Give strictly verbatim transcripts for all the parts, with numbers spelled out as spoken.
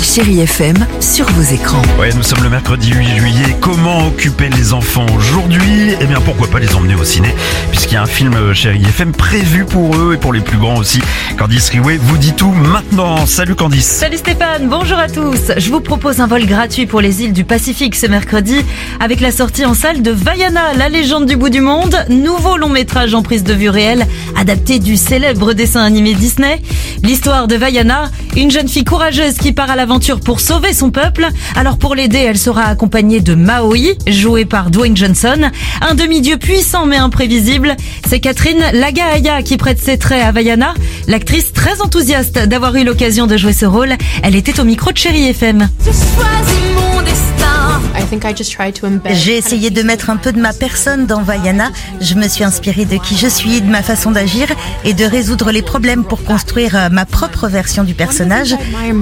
Chérie F M sur vos écrans. Ouais, nous sommes le mercredi huit juillet. Comment occuper les enfants aujourd'hui ? Eh bien, pourquoi pas les emmener au ciné, puisqu'il y a un film Chérie F M prévu pour eux et pour les plus grands aussi. Candice Riouet vous dit tout maintenant. Salut Candice. Salut Stéphane, bonjour à tous. Je vous propose un vol gratuit pour les îles du Pacifique ce mercredi avec la sortie en salle de Vaiana, la légende du bout du monde, nouveau long métrage en prise de vue réelle, adapté du célèbre dessin animé Disney. L'histoire de Vaiana, une jeune fille courageuse qui part à l'aventure pour sauver son peuple. Alors pour l'aider, elle sera accompagnée de Maui, joué par Dwayne Johnson, un demi-dieu puissant mais imprévisible. C'est Catherine Lagaaya qui prête ses traits à Vaiana. L'actrice très enthousiaste d'avoir eu l'occasion de jouer ce rôle, elle était au micro de Chérie F M. J'ai essayé de mettre un peu de ma personne dans Vaiana. Je me suis inspirée de qui je suis, de ma façon d'agir et de résoudre les problèmes pour construire ma propre version du personnage.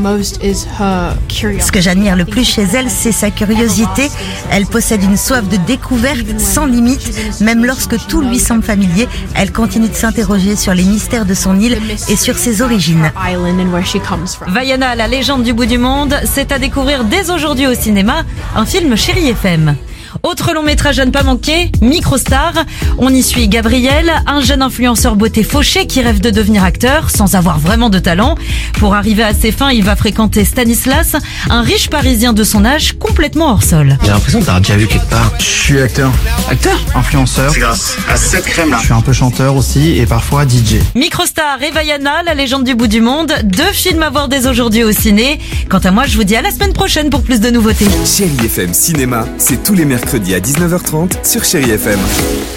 Ce que j'admire le plus chez elle, c'est sa curiosité. Elle possède une soif de découverte sans limite. Même lorsque tout lui semble familier, elle continue de s'interroger sur les mystères de son île et sur ses origines. Vaiana, la légende du bout du monde, c'est à découvrir dès aujourd'hui au cinéma, un film Chérie F M. Autre long métrage à ne pas manquer, Microstar. On y suit Gabriel, un jeune influenceur beauté fauché qui rêve de devenir acteur sans avoir vraiment de talent. Pour arriver à ses fins, il va fréquenter Stanislas, un riche parisien de son âge complètement hors sol. J'ai l'impression de t'avoir déjà vu quelque part. Je suis acteur. Acteur ? Influenceur. C'est grâce à cette crème-là. Je suis un peu chanteur aussi et parfois D J. Microstar et Vaiana, la légende du bout du monde, deux films à voir dès aujourd'hui au ciné. Quant à moi, je vous dis à la semaine prochaine pour plus de nouveautés. Chérie F M Cinéma, c'est tous les mercredis à dix-neuf heures trente sur Chérie F M.